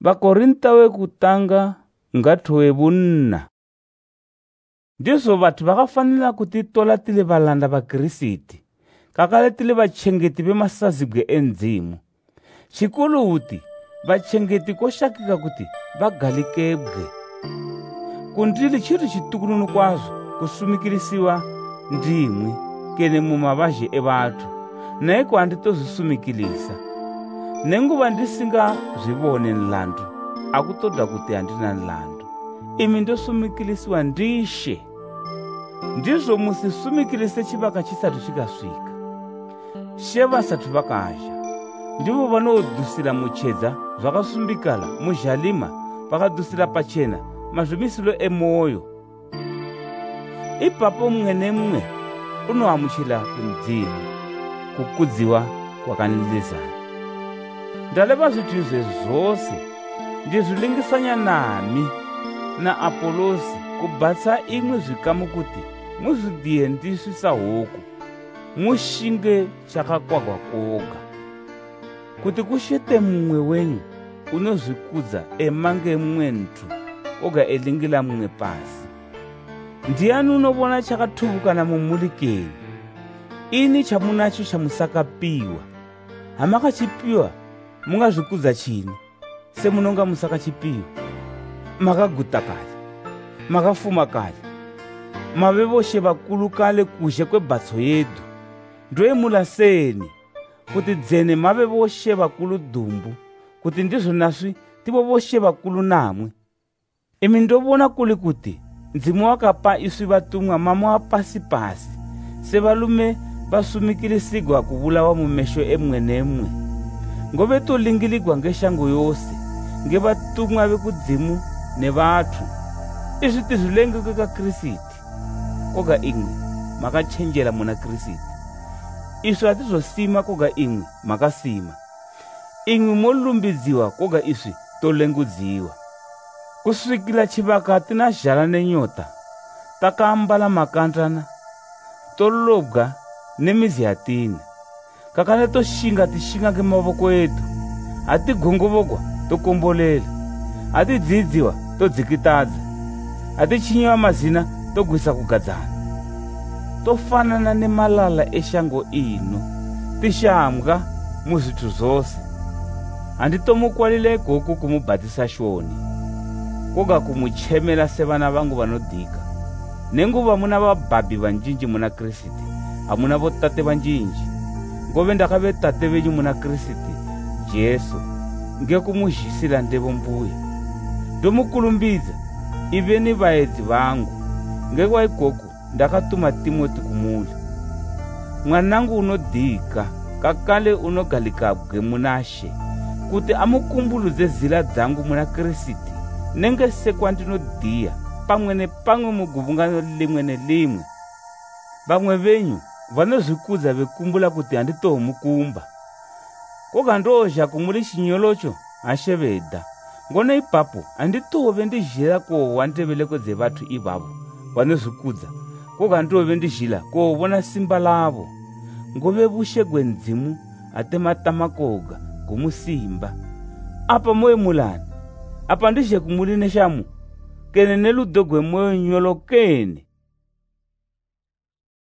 Vakorinta wekutanga ngathowe vunna. Ndizo vathu vakafanela kuti tola tili valanda va Kriste, kakale tili vachengeti vemasazibwe endzimu. Xikulu uti vachengeti koxakika kuti vagalikebwe. Kundili chiro chitukununu kwazo kusumikilisiwa ndimwi kene mumavaje evathu, naiko anditozisumikilisa. Nenguva ndisinga zvivone nlandu, akutoda kuti andina nlandu. Imi ndosumikilisiwa ndishe. Ndizo musisumikilise chivaka chisatu chikasvika. Shevasatu vakaja, ndivo vanodusira muchedza zvakasumbikala muzhalima, vakadusira pachena mazvimisilo emoyo. Ipapo mumwe nemumwe unoamuchila kundzimu, kukudziwa kwakanilizana. Ndaleva zvithu izvi zvose ndizvilingisanya nami na Apolosi kubatsa imwe zvikamu kuti muzvidiye ndisvisa huku, mushinge chakakwagwa koga, kuti kushete mumwe wenyu unozvikudza emange mumwe nthu oga elingila mumwe pasi. Ndiani unovona chakatubukana mumulikeni? Ini chamunacho chamusakapiwa. Hamakachipiwa mungazvikudza chini semunonga musakachipiwa? Makaguta kale, makafuma kale, mavevoshe vakulu kale kuzhe kwebhatso yedu. Ndoyemulaseni kuti dzene mavevoshe vakulu dumbu, kuti ndizvo nasvi tivovoshe vakulu namwe. Imi ndovona kuli kuti Mzimu wakapa iswi vatumwa mama pasi-pasi, sevalume vasumikilisigwa kuvulawa mumesho emwe nemwe. Ngove tolingiligwa ngeshango yose, ngevatumwa vekudzimu nevathu. Izvi tizvilengeke ka Kriste, koga imwe makachenjera muna Kriste. Iswi hatizosima koga imwe makasima. Imwe molumbidziwa koga iswi tolengudziwa. Kusvikila chivaka tina zhala nenyota, takambala makandana, tolobwa nemizi hatina. Kakale toshinga tishinga ke mavoko edu, hati gongovogwa tokombolela, hati dzidziwa todzikitadza, hati chinyiwa mazina togwisa kugadzana. Tofanana nemalala eshango ino, tishambwa muzvithu zose. Handitomukwalile goku kumubhatisa shoni, koga kumuchemela sevana vangu vanodhika. Nenguva muna vabhabhi vanjinji muna Kriste, hamuna votate vanjinji. Ngove ndakave tate venyu muna Kriste Jesu, ngekumuzhisira ndevo mbuya. Ndomukulumbidza iveni vaedzi vangu, ngekwa ikoku ndakatuma Timoti kumuli. Mwanangu unodhika, kakale unogalikabwe munashe, kuti amukumbuludze zila dzangu muna Kriste, nenge sekwandinodhiya pamwe nepamwe muguvungano limwe nelimwe. Vamwe venyu vanozvikudza vekumbula kuti handitomukumba, koga ndozha kumuli chinyolocho hasheveda. Ngone ipapo handitove ndizhira kowa ndeveleko dzevathu ivavo vanozvikudza, koga ndove ndizhila kovona simba lavo. Ngove vushe gwendzimu ate matama koga kumusimba. Apa moyo mulani, apa ndizhe kumuli neshamu, kene neludo gwemoyo nyolokeni.